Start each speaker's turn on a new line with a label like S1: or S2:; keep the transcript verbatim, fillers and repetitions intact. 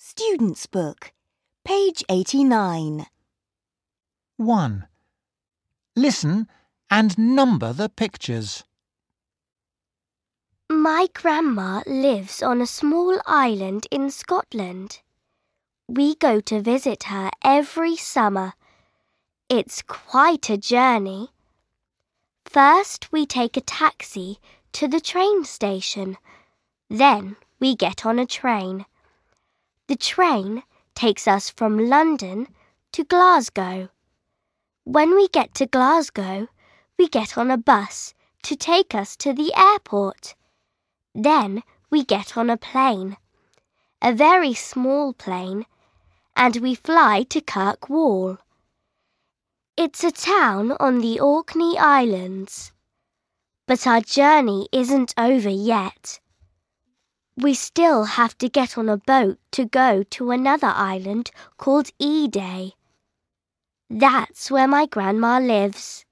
S1: Student's Book, page eighty-nine.
S2: one. Listen and number the pictures.
S3: My grandma lives on a small island in Scotland. We go to visit her every summer. It's quite a journey. First, we take a taxi to the train station. Then we get on a train. The train takes us from London to Glasgow. When we get to Glasgow, we get on a bus to take us to the airport. Then we get on a plane, a very small plane, and we fly to Kirkwall. It's a town on the Orkney Islands. But our journey isn't over yet. We still have to get on a boat to go to another island called E-Day. That's where my grandma lives.